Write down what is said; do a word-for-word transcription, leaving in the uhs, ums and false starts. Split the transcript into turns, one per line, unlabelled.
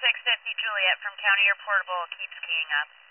six fifty Juliet from County Air Portable keeps keying up.